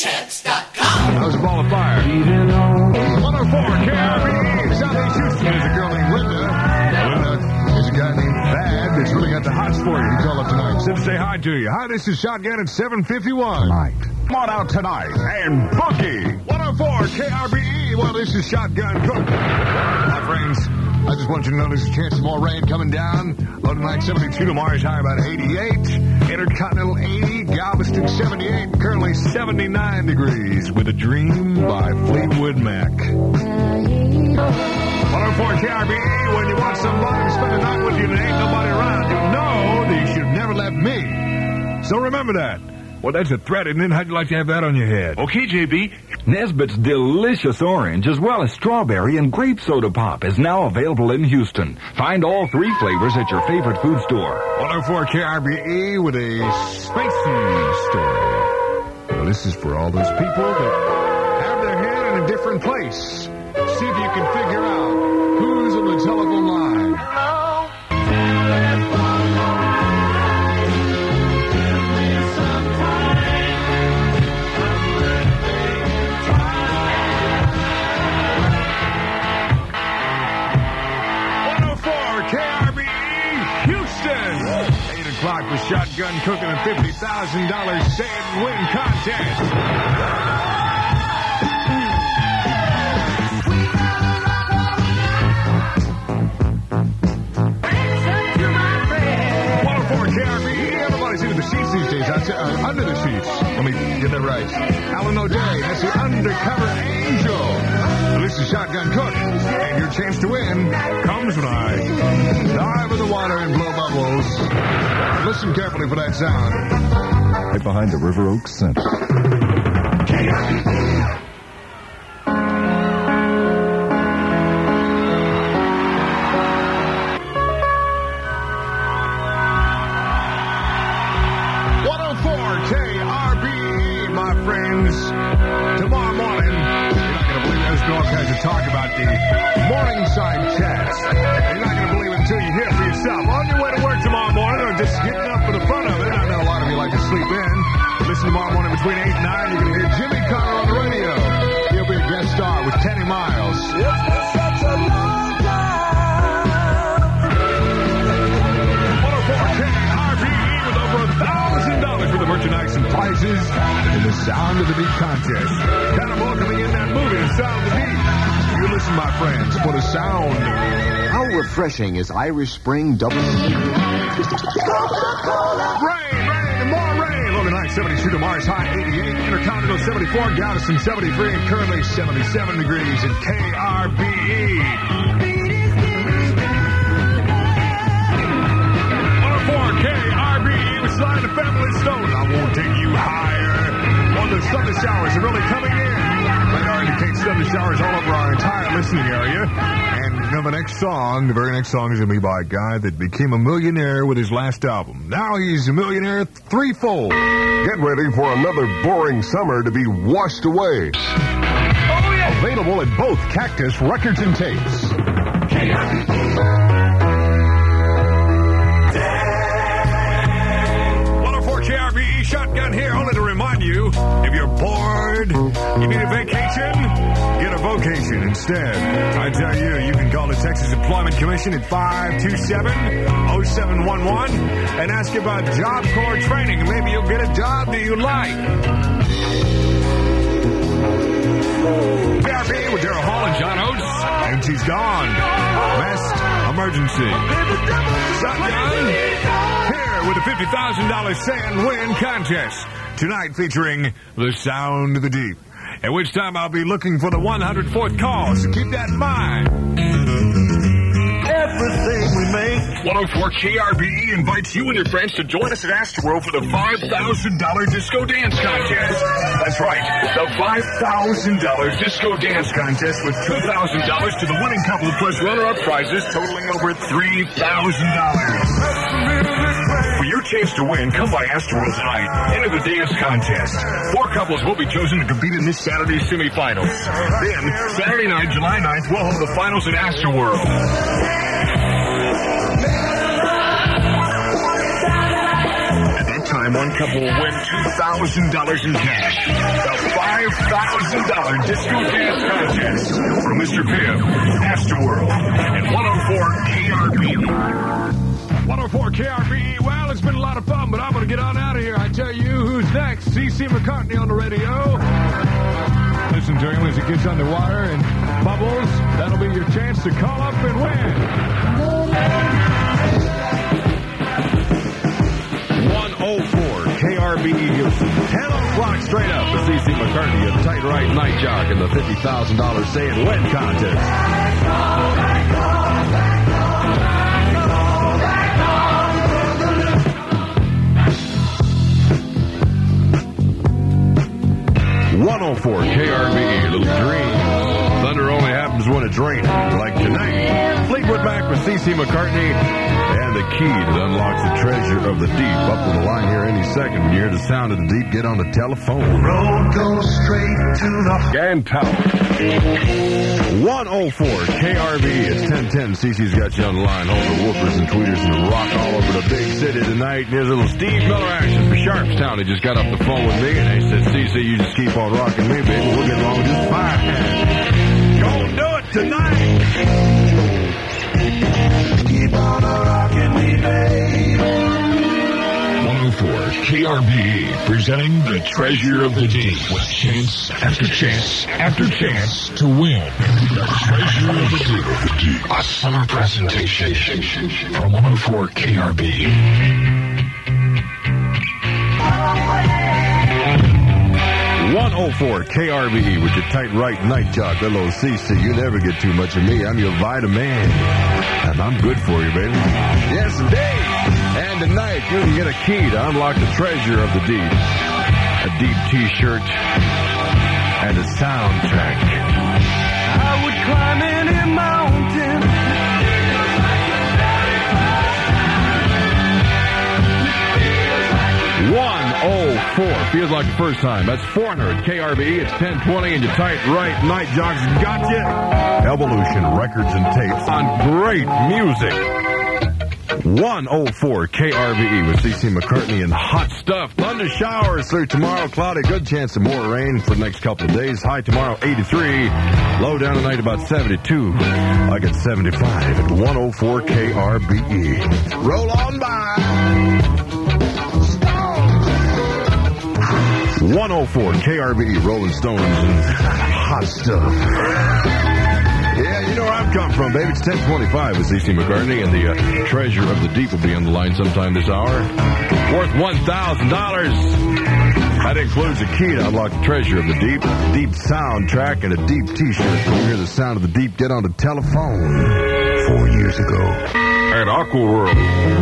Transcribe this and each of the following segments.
ChipChats.com. That was a ball of fire. 104 KRBE, Southeast Houston. There's a girl named Linda. There's a guy named Thad that's really got the hots for you. He called up tonight. Said to say hi to you. Hi, this is Shotgun at 7:51. Tonight. Come on out tonight and boogie. 104 KRBE. Well, this is Shotgun Cook. My friends, I just want you to know there's a chance of more rain coming down. Low tonight 72, tomorrow's high about 88. Intercontinental 80, Galveston 78, currently 79 degrees with a Dream by Fleetwood Mac. 104 KRBE, when you want somebody to spend the night with you and ain't nobody around, you know that you should have never left me. So remember that. Well, that's a threat, isn't it? How'd you like to have that on your head? Okay, JB. Nesbitt's delicious orange, as well as strawberry and grape soda pop, is now available in Houston. Find all three flavors at your favorite food store. 104 KRBE with a spicy story. Well, this is for all those people that have their head in a different place. See if you can figure out who's on the telephone line. For Shotgun Cooking a $50,000 say and win contest. 104 KRBE. Everybody's into the sheets these days. Under the sheets. Let me get that right. Alan O'Day, that's the undercover angel. So this is Shotgun Cook, and your chance to win comes when I dive in the water and blow bubbles. Listen carefully for that sound. Right behind the River Oaks Center. KRBE. Tomorrow morning, you're not going to believe it. There's all kinds of talk about the Morningside Chats. You're not going to believe it until you hear it for yourself. On your way to work tomorrow morning or just getting up for the fun of it. I know a lot of you like to sleep in. Listen tomorrow morning between 8 and 9. You're going to hear Jimmy Carter on the radio. He'll be a guest star with Kenny Miles. It's been such a long time. 104 KRBE with over $1,000 for the merchandise and prizes in the Sound of the Beat contest. Kind of welcoming in that movie, The Sound of the Beat. You listen, my friends, for the sound. How refreshing is Irish Spring Double? Rain, and more rain. Low tonight 72, tomorrow's high 88. Intercontinental 74, Galveston 73, and currently 77 degrees in KRBE. 104 KRBE with Sly and the Family Stone. I won't take you higher. On the thunder showers are really coming in. Radar indicates thunder showers all over our entire listening area. And you know, the very next song is going to be by a guy that became a millionaire with his last album. Now he's a millionaire threefold. Get ready for another boring summer to be washed away. Oh, yeah. Available at both Cactus Records and Tapes. 104 KRBE Shotgun here, only to remind you, if you're bored, you need a vacation, get a vocation instead. I tell you, you can call the Texas Employment Commission at 527-0711 and ask about Job Corps training, and maybe you'll get a job that you like. KRBE with Daryl Hall and John Oates, and she's gone. Best emergency. Shotgun here with a $50,000 say and win contest. Tonight featuring The Sound of the Deep. At which time I'll be looking for the 104th call, so keep that in mind. Everything we make. 104 KRBE invites you and your friends to join us at Astroworld for the $5,000 Disco Dance Contest. That's right, the $5,000 Disco Dance Contest with $2,000 to the winning couple plus runner-up prizes totaling over $3,000. For your chance to win, come by Astroworld tonight. Enter the dance contest. 4 couples will be chosen to compete in this Saturday's semifinals. Then, Saturday night, July 9th, we'll hold the finals at Astroworld. At that time, one couple will win $2,000 in cash. The $5,000 disco dance contest from Mr. Pibb, Astroworld, and 104 KRBE. 104 KRBE. Well, it's been a lot of fun, but I'm going to get on out of here. I tell you who's next. CC McCartney on the radio. Listen to him as he gets underwater and bubbles. That'll be your chance to call up and win. 104 KRBE Houston. 10 o'clock straight up with CC McCartney, a tight right night jog in the $50,000 Say It When contest. 104 KRBE, Little Dreams. Thunder only happens when it's raining. Like tonight, Fleetwood Mac with CC McCartney and the key that unlocks the treasure of the deep. Up with the line here any second. When you hear the sound of the deep, get on the telephone. Road goes straight to the Gantower. 104 KRBE. It's 1010. CC's got you on the line. All the whoopers and tweeters and rock all over the big city tonight. And here's a little Steve Miller action for Sharpstown. He just got off the phone with me and they said, CC, you just keep on rocking me, baby. We'll get along just fine. Go do it tonight. keep on rocking me, baby. 104 KRBE presenting the Treasure of the Deep with chance after chance after chance to win the Treasure of the Deep. A summer presentation from 104 KRBE. 104 KRBE with your tight right night jog. Hello, CC. You never get too much of me. I'm your vitamin. And I'm good for you, baby. Yes, indeed. And tonight, you can get a key to unlock the treasure of the deep. A deep t-shirt and a soundtrack. I would climb any mountain. 104. Feels like the first time. That's 400 KRBE. It's 1020 and your tight right night jogs got you. Evolution Records and Tapes on great music. 104 KRBE with CC McCartney and hot stuff. Thunder showers through tomorrow. Cloudy. Good chance of more rain for the next couple of days. High tomorrow 83. Low down tonight about 72. I got 75 at 104 KRBE. Roll on by. 104 KRBE, Rolling Stones and hot stuff. Yeah, you know where I'm coming from, baby. It's 1025 with CC McCartney, and the treasure of the deep will be on the line sometime this hour. Worth $1,000. That includes a key to unlock the treasure of the deep, deep soundtrack, and a deep t-shirt. When you hear the sound of the deep, get on the telephone. 4 years ago at Aqua World.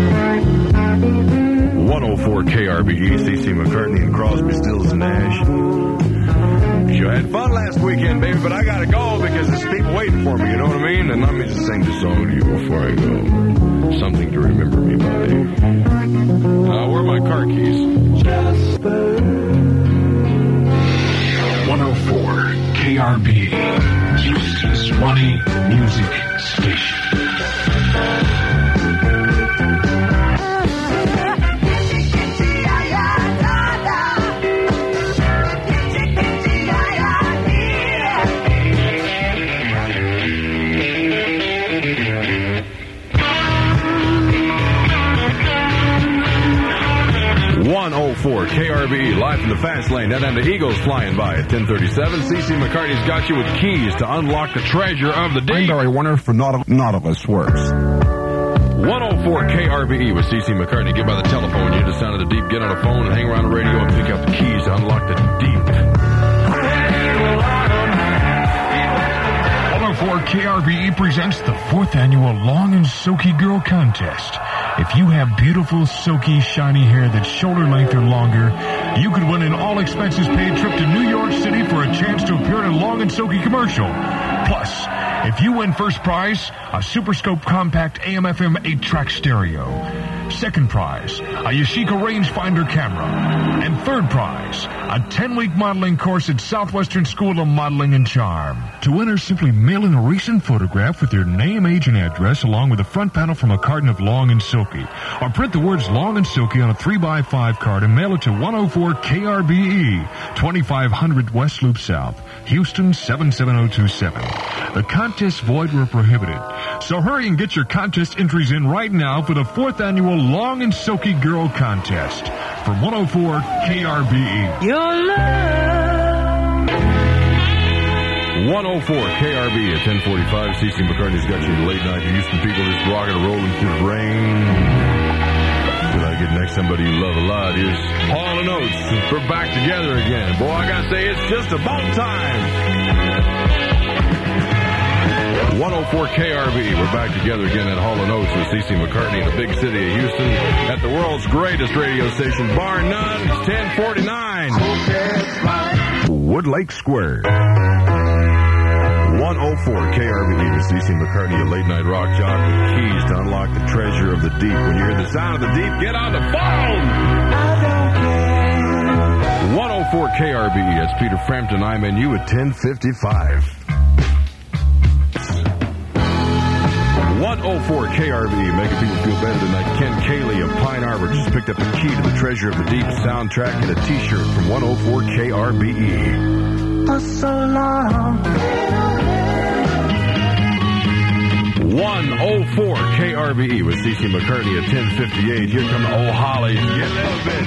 104 KRBE, CC McCartney and Crosby, Stills, and Nash. Sure had fun last weekend, baby, but I gotta go because there's people waiting for me, you know what I mean? And let me just sing this song to you before I go. Something to remember me by. Where are my car keys? 104 KRBE, Houston's money music station. For KRBE, live from the fast lane, down the Eagles flying by at 1037. CC McCartney's got you with keys to unlock the treasure of the deep. I'm Barry Warner for Nautilus Works. 104 KRBE with CC McCartney. Get by the telephone, you hear the sound of the deep, get on the phone and hang around the radio and pick up the keys to unlock the deep. 104 KRBE presents the 4th annual Long and Silky Girl Contest. If you have beautiful, silky, shiny hair that's shoulder length or longer, you could win an all-expenses-paid trip to New York City for a chance to appear in a Long and Silky commercial. Plus, if you win first prize, a Super Scope Compact AM/FM 8-track stereo. Second prize, a Yashica rangefinder camera. And third prize, a 10-week modeling course at Southwestern School of Modeling and Charm. To enter, simply mail in a recent photograph with your name, age, and address, along with the front panel from a carton of Long and Silky. Or print the words Long and Silky on a 3x5 card and mail it to 104 KRBE, 2500 West Loop South, Houston 77027. The contests void were prohibited. So hurry and get your contest entries in right now for the 4th annual Long and Silky Girl Contest. From 104 KRBE. Your love. 104 KRBE at 1045. CC McCartney's got you late night. Houston people just rocking and rolling through the rain. Till I get next somebody you love a lot. Here's Hall & Oates. We're back together again. Boy, I gotta say, it's just about time. 104 KRBE. We're back together again at Hall & Oates with CC McCartney in the big city of Houston at the world's greatest radio station, bar none. It's 1049. Woodlake Square. 104 KRBE with CC McCartney, a late night rock jock with keys to unlock the treasure of the deep. When you hear the sound of the deep, get on the phone! 104 KRBE. That's Peter Frampton. I'm in you at 1055. 104 KRBE, making people feel better tonight. Ken Cayley of Pine Arbor just picked up the key to the Treasure of the Deep soundtrack and a t-shirt from 104 KRBE. For so long. 104 KRBE with CC McCartney at 1058. Here come the old Hollies. Get a little bit.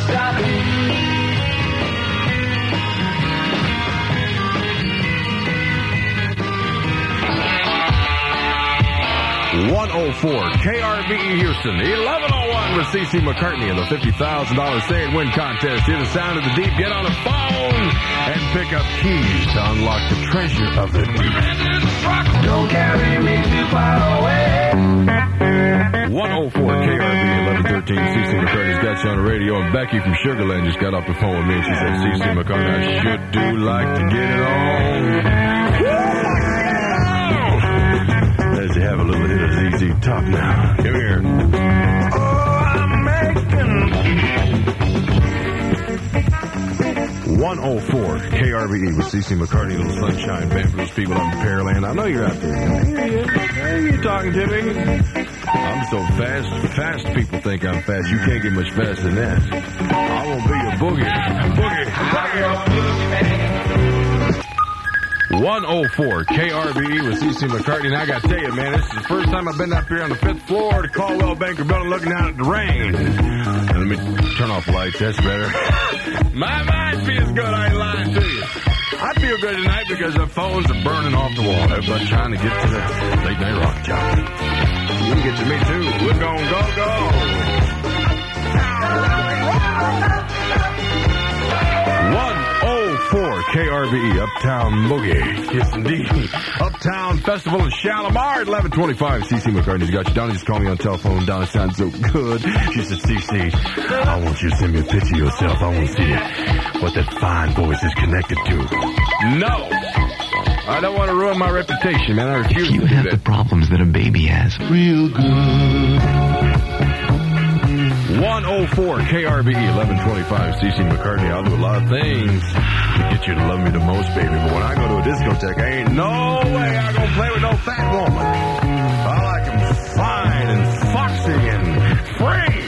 104 KRBE Houston, 1101 with CC McCartney in the $50,000 Say It Win contest. Hear the sound of the deep. Get on the phone and pick up keys to unlock the treasure of the deep. Don't carry me too far away. 104 KRBE 1113. CC McCartney's got you on the radio, and Becky from Sugarland just got off the phone with me, and she said, CC McCartney, I sure do like to get it on. As you have a little hit of ZZ Top now. Come here. Oh, I'm making 104 KRBE with CC McCartney, Little Sunshine Band for those people out in Pearland. I know you're out there. I hear you. Hey, you talking to me? I'm so fast. Fast people think I'm fast. You can't get much faster than that. I won't be a boogie. Boogie. 104 KRBE with CC McCartney. And I got to tell you, man, this is the first time I've been up here on the 5th floor of the Caldwell Banker Building looking out at the rain. And let me turn off the lights. That's better. My mind feels good. I ain't lying to you. I feel good tonight because the phones are burning off the wall. Everybody trying to get to the late night rock job. You can get to me, too. We're going to go. 104 KRBE, Uptown Boogie. Yes, indeed. Uptown Festival in Shalimar at 1125. CC McCartney's got you. Donna just called me on the telephone. Donna sounds so good. She said, CC, I want you to send me a picture of yourself. I want to see what that fine voice is connected to. No. I don't want to ruin my reputation, man. I refuse to do that. You have the problems that a baby has. Real good. 104 KRBE 1125 CC McCartney. I'll do a lot of things to get you to love me the most, baby. But when I go to a discotheque, I ain't no way I'm going to play with no fat woman. I like them fine and foxy and free.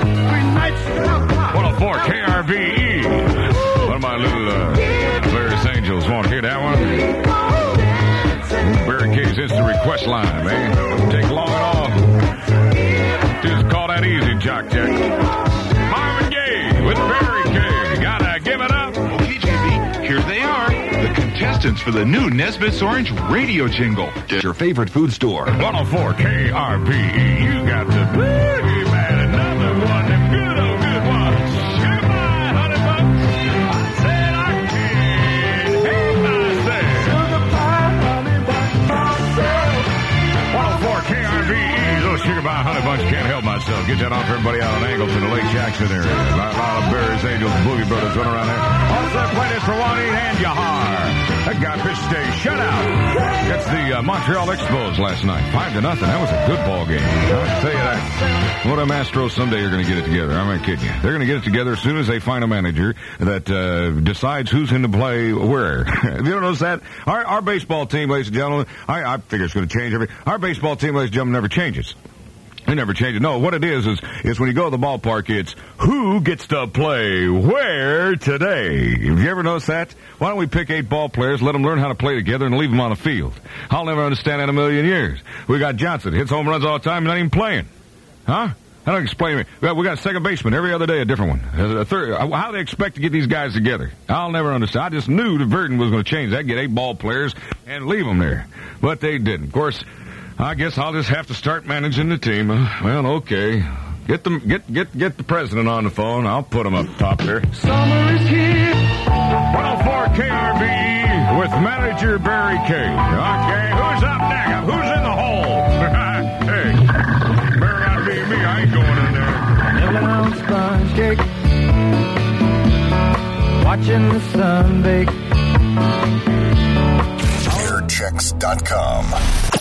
104 KRBE. One of my little various angels want to hear that one. Barricade's instant request line, man. Don't take long at all. Just call that easy, Jock Jack. Marvin Gaye with Barricade. Gotta give it up. Okay, JB, here they are. The contestants for the new Nesbitt's Orange radio jingle. Get your favorite food store. 104 KRBE. You got the boogie, man. Another one. Them good old good ones. Goodbye, honey buns. I said I can't help myself. Sugar pie, honey buns. 104 KRBE. Little Sugar Pie Honey Bunch, can't help myself. Get that on for everybody out on Angleton, the Lake Jackson area. A lot of Barry's Angels, Boogie Brothers running around there. Also play this for Juanita and Yahar. That guy pitched a shutout against the Montreal Expos last night. 5-0. That was a good ball game. I'll tell you that. What them Astros someday are going to get it together. I'm not kidding you. They're going to get it together as soon as they find a manager that decides who's in the play where. You notice that? Our baseball team, ladies and gentlemen, I figure it's going to change our baseball team, ladies and gentlemen, never changes. They never change it. No, what it is when you go to the ballpark, it's who gets to play where today. Have you ever noticed that? Why don't we pick 8 ball players, let them learn how to play together, and leave them on the field? I'll never understand that in a million years. We got Johnson, hits home runs all the time, not even playing. Huh? I don't explain it. We got a second baseman every other day, a different one. A third. How do they expect to get these guys together? I'll never understand. I just knew that Verdon was going to change that, get 8 ball players, and leave them there. But they didn't. Of course, I guess I'll just have to start managing the team. Well, okay. Get the president on the phone. I'll put him up top there. Summer is here. 104 KRBE with manager Barry K. Okay, who's up next? Who's in the hole? Hey, better not be me. I ain't going in there. Nibbling on sponge cake. Watching the sun bake. Airchecks.com.